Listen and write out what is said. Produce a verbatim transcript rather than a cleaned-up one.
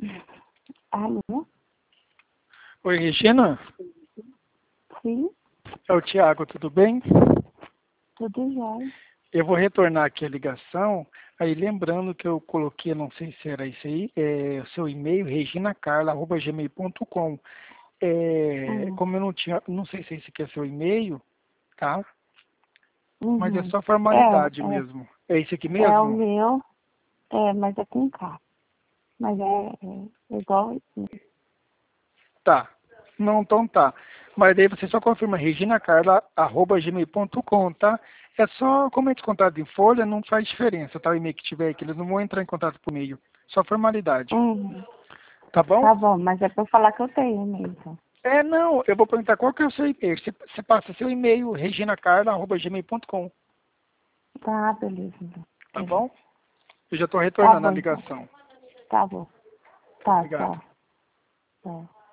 Alô? Oi, Regina? Sim, É o Thiago, tudo bem? tudo jóia. Eu vou retornar aqui a ligação, aí lembrando que eu coloquei, não sei se era isso aí, é, o seu e-mail, reginacarla arroba gmail ponto com. É, Hum, como eu não tinha, não sei se esse aqui é seu e-mail, tá? Mas é Uhum. só É, formalidade é, mesmo. É esse aqui é o mesmo? meu, é, mas é com K. Mas é, é igual assim. Tá. Não, então tá. Mas daí você só confirma reginacarla arroba gmail ponto com, tá? É só, como é descontado em folha, não faz diferença, tá? O e-mail que tiver aqui, eles não vão entrar em contato por e-mail. Só formalidade. Uhum. Tá bom? Tá bom, mas é pra falar que eu tenho mesmo. É, não, eu vou perguntar qual que é o seu e-mail. Você, você passa seu e-mail, reginacarla arroba gmail ponto com, Tá, beleza, então. tá Beleza. bom? Eu já estou Tá retornando a bom, então. ligação. Tá bom. Tá, Tá, obrigado. tchau. Tchau.